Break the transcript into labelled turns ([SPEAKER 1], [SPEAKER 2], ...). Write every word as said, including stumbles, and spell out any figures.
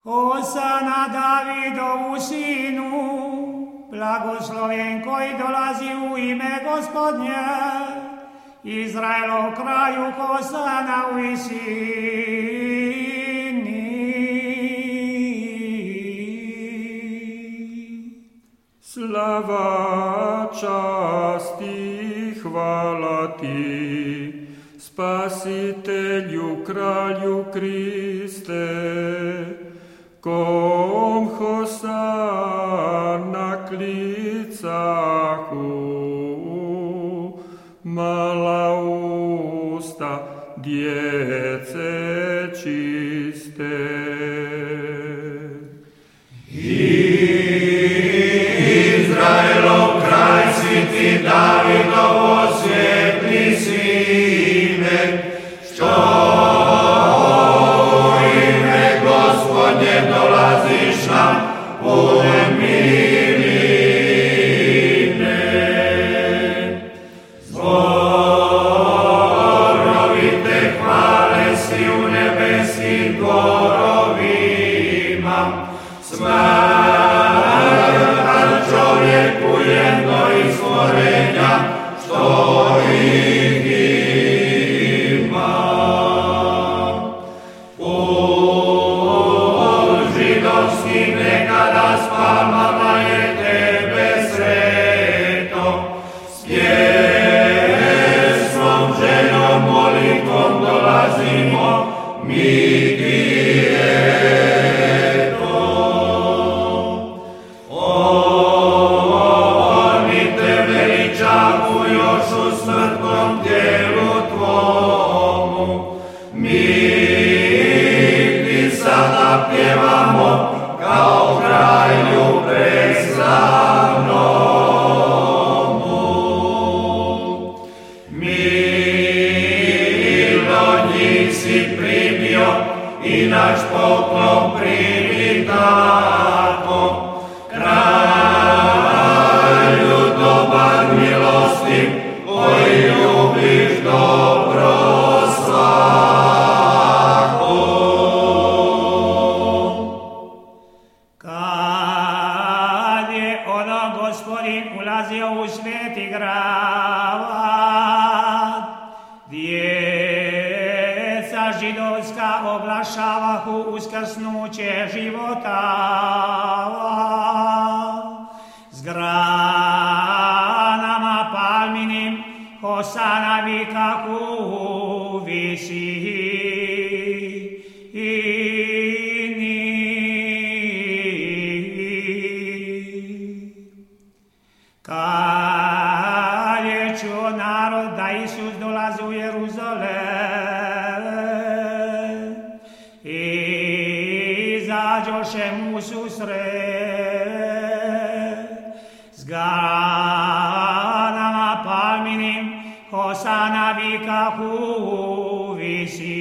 [SPEAKER 1] Osana Davidovu sinu, blagosloven koji dolazi u ime Gospodnje, Izraelov kraju Hosana u visini.
[SPEAKER 2] Slava, čast i hvala ti, Spasitelju, Kralju Kriste, kom Hosana klicahu, mala usta djece čiste.
[SPEAKER 3] Izraelov kraj si ti, Davidovo svijetli sine, što u ime Gospodnje dolaziš nam putem miline. Zborovi te hvale si u nebeskim gorovima, smrtan čovjeku jedno iz stvorenja, što ih ima. Put židovski nekada s palmama je tebe sreto, s pjesmom, željom, molitvom dolazimo mi ti eto. Oni te veličavu još u smrtnom tijelu tvomu, mi ti sada pjevamo kao kralju preslavnomu. Milo njih si primio i naš poklon primi tako, kralju dobar, milostiv, koji ljubiš dobro svako.
[SPEAKER 1] Kad je ono Gospodin ulazio u sveti grad, djeca židovska oglašavahu uskrsnuće života. S granama palminim Hosana vikahu u visini. Kad je čuo narod da Isus dolazi u Jeruzalem, izađoše mu susret, s granama palminim Hosana vikahu u visini.